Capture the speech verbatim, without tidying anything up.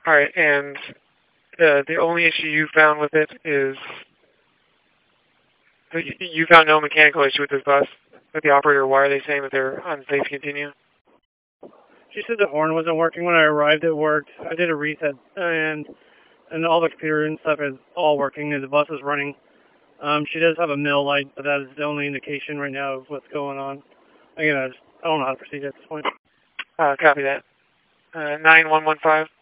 All right, and uh, the only issue you found with it is you found no mechanical issue with this bus, with the operator. Why are they saying that they're unsafe to continue? She said the horn wasn't working when I arrived. It worked. I did a reset, and and all the computer and stuff is all working, and the bus is running. Um, she does have a mill light, but that is the only indication right now of what's going on. Again, I, just, I don't know how to proceed at this point. Uh, copy that. Uh, nine one one five.